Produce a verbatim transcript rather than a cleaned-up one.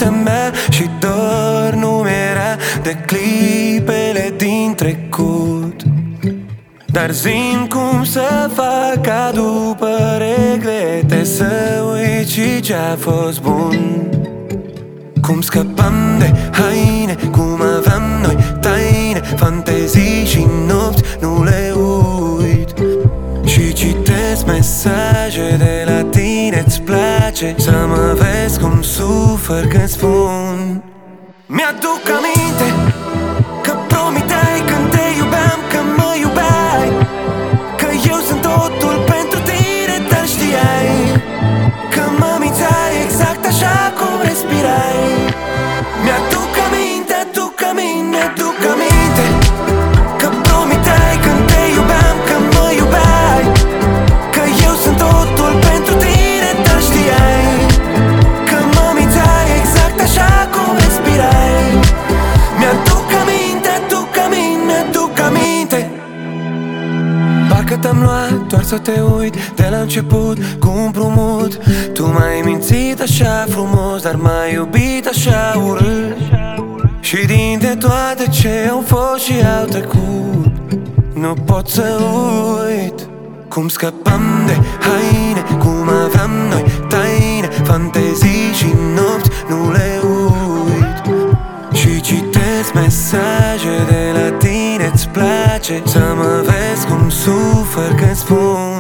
ești a mea și dor nu mi-era de clipele din trecut. Dar zi-mi cum să fac ca după regrete să uit și ce-a fost bun. Cum scăpam de haine, cum aveam noi taine, fantezii și nopți nu le uit. Și citesc mesaje de la tine, îți place să mă vezi cum sufăr când spun. Mi-aduc aminte că promiteai când te iubeam că mă iubeai, că eu sunt totul pentru tine, dar știai că mă mințeai exact așa cum respirai. Mi-aduc aminte, aduc aminte, mi-aduc aminte că promiteai când te iubeam că mă iubeai, că eu sunt totul pentru tine, dar știai că mă mințeai exact așa cum respirai. Mi-aduc aminte, aduc aminte, mi-aduc aminte. Parcă te-am luat doar să te uit de la început cu un împrumut. Tu m-ai mințit așa frumos, dar m-ai iubit așa urât. Și dintre toate ce au fost și au trecut, nu pot să uit cum scăpam de haine, cum aveam noi taine, fantezii și nopți nu le uit. Și citesc mesaje de la tine, îți place să mă vezi cum sufăr când spun.